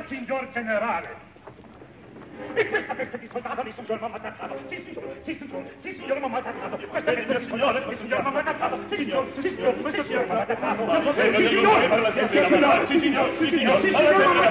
signor generale. E questa peste di soldato mi signor m'ha maltrattato. Sì, signor m'ha maltrattato. Questa peste di soldato mi signor m'ha maltrattato. Sì, signor m'ha maltrattato. Sì, signor m'ha maltrattato. Sì, signor. Sì, signor. Sì,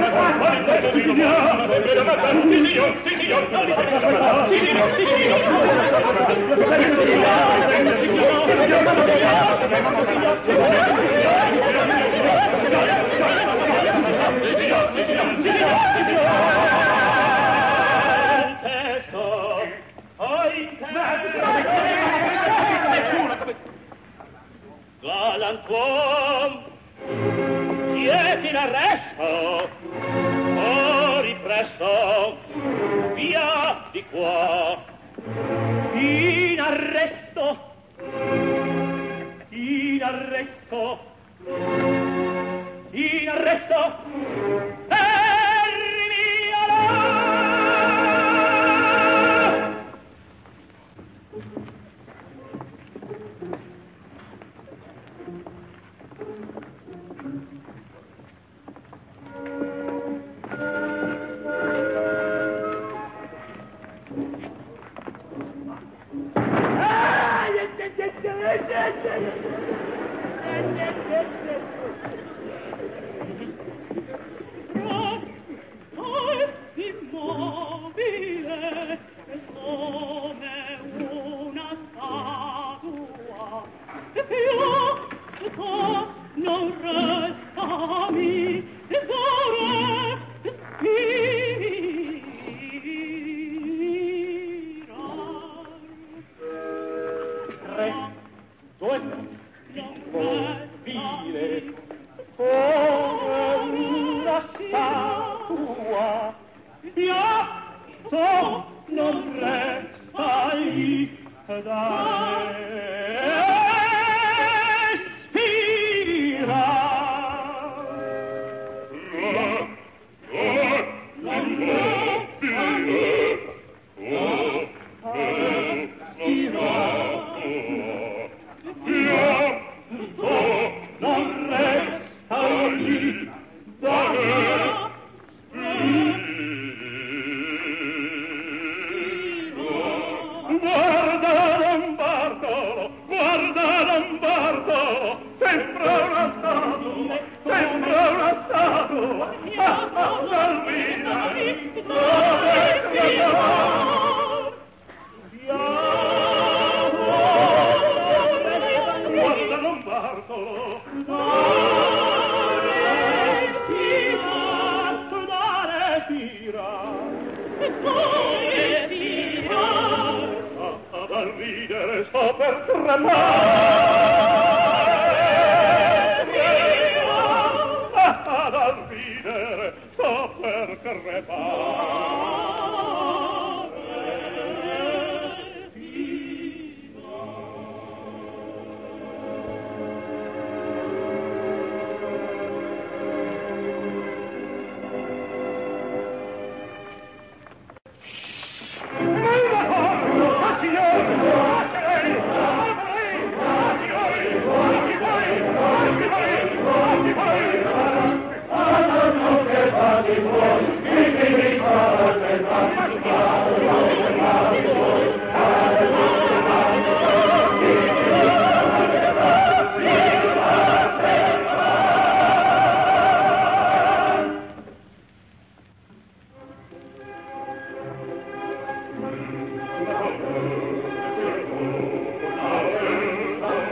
Galantuom, siete in arresto, fuori presto, via di qua, in arresto, in arresto, in arresto, immobile come una statua più non restami d'ora tre, due, immobile come una statua piatto non resta lì da respira. Non resta lì da guarda Lombardo, sembra una statua, Albina, dove siamo? Guarda Lombardo, dal ridere sto per crepare, dal ridere sto per crepare.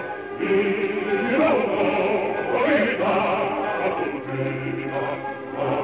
Oh